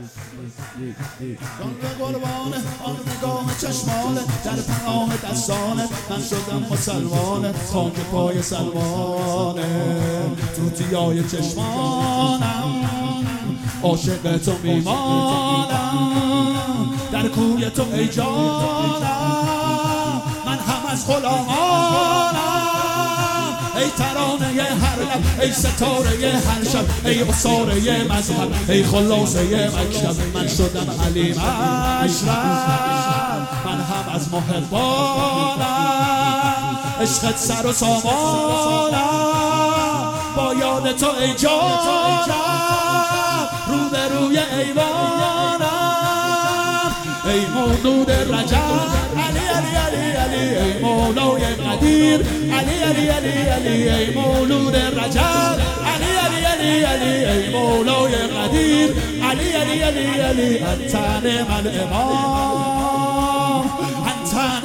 جان به قربان آن نگاه چشمانه، در پناه دستانه من شدم مسلمانه، خاک پای سلمانه توتیای چشمانم، عاشق تو میمانم، در کوی تو ای جانم، من هم از غلامانم. ای ترانه هر لب، ای ستاره هر شب، ای عصاره مذهب، ای خلاصه مکتب، من شدم حلیم اشرف، من هم از محبانم، عشقت سر و سامانم، با یاد تو ای جانم، رو به روی ایوانم، ای مولود رجب، علی علی علی علی، ای مولای قدیر، علی علی علی علی، ای مولود رجب، علی علی علی علی، ای مولای قدیر، علی علی علی علی، انت نعم الامام، انت